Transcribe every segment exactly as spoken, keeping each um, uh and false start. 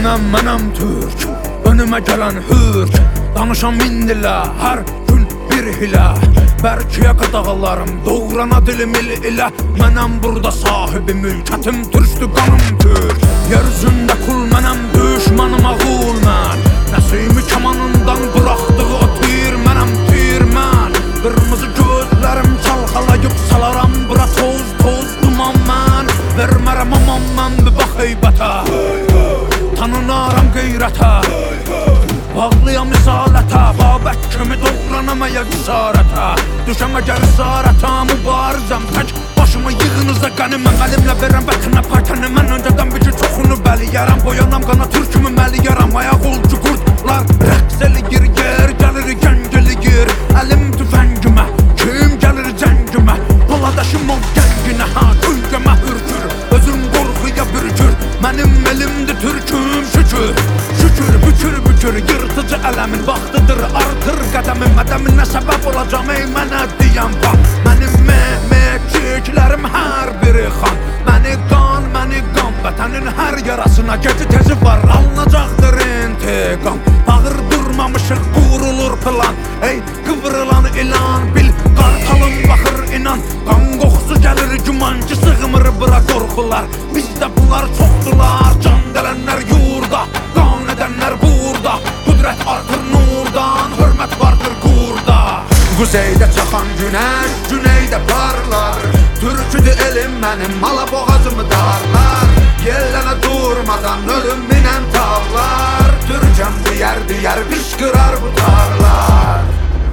Mənəm, mənəm Türk, önümə gələn hürk. Danışam min dilə, hər gün bir hilə. Bərkiyə qadağalarım, doğrana dilim il ilə. Mənəm burada sahibi mülkətim, türkdü qanım türk. Yer üzündə kul mənəm, düşmanım ağul mən. Nəsimi kamanından buraxdığı o tir, mənəm tir mən. Qırmızı gözlərim çalxalayıb salaram bura toz, toz duman mən. Vermərəm aman mən bir bax heybətə, tanınaram qeyrətə. Bağlıyam misalətə, Babək kimi doğranamaya cüsarətə. Düşəm əgər isarətə, mübarizəm tək başımı yığınıza qəniməm. Əlimlə verəm vətənə paytəni, mən öncədən bir ki çoxunu bəliyərəm. Boyanam qana türkümü məliyərəm, ayaq olcu qurtlar rəqs eləyir, yer gəlir gəng eləyir. Əlim tüfəngimə, kim gəlir cəngimə, Poladaşım ol gənginə, ha kölgəmə hürkür. Özüm qorxuya bürkür, mənim elimdir türküm şükür. Şükür, bükür, bükür, yırtıcı ələmin vaxtıdır, artır qədəmin. Mədəminə səbəb olacam, ey mənə deyən bax. Mənim mehmekçiklərim hər biri xan. Məni qan, məni qan, vətənin hər yarasına geci tezi var, alınacaqdır intiqam. Ağır durmamışıq, qurulur plan, ey qıvrılan ilan. Bil, qartalım baxır inan, qan qoxusu gəlir güman ki sığmır bura qorxular. Bizdə bunlar çoxdular, can gələnlər yurda, qan edənlər burada. Qüdrət artır nurdan, hörmət vardır qurda. Quzeydə çaxan günəş, güneydə parlar. Türküdür elim mənim, mala boğazımı darlar. Yellənə durmadan ölüm minən tağlar. Türkəm diyər diyər qışqırar bu tarlar.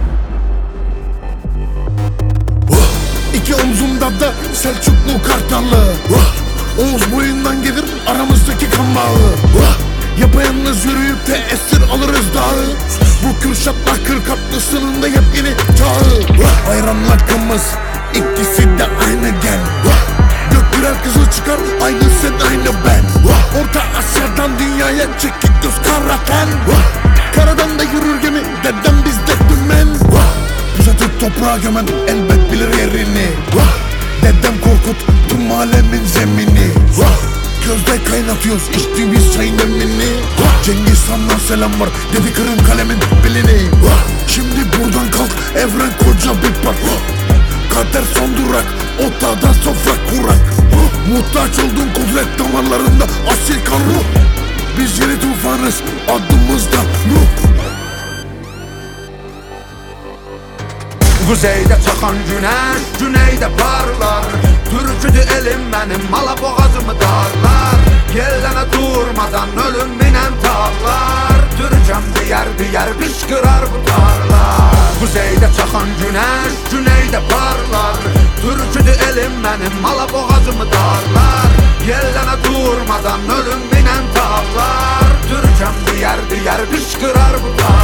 İki omzumda da Selçuklu Kartallı. Oğuz boyundan gelir aramızdaki kan bağı. Yapayalnız yürüyüp de esir alırız dağı. Bu Kürşat'la Kırkatlısının da yepyeni çağı. Bayram lakımız ikisi de aynı gen. Gök birer kızıl çıkar, aynı sen aynı ben. Orta Asya'dan dünyaya çekik göz karaten. Karadan da yürür gemi, dedem bizde dümen. Bize Türk toprağa gömen elbet bilir yerini. Dedem Korkut tüm alemin zemini. Gözde kaynatıyoruz içtiğimiz çayın emini. Cengiz Han'dan selam var, dedi kırın kalemin belini. Şimdi buradan kalk, evren koca bir park. Kader son durak, otada sofra kurak. Muhtaç olduğun kudret damarlarında asil kan ruh. Biz yeni tufanız, adımızda Nuh. Quzeydə çaxan günəş, güneydə parlar. Türküdür elim mənim, mala boğazımı darlar. Yellənə durmadan ölüm minən tağlar. Türkəm diyər diyər qışqırar bu tarlar. Quzeydə çaxan günəş, güneydə parlar. Türküdür elim mənim, mala boğazımı darlar. Yellənə durmadan ölüm minən tağlar. Türkəm diyər diyər qışqırar bu tarlar.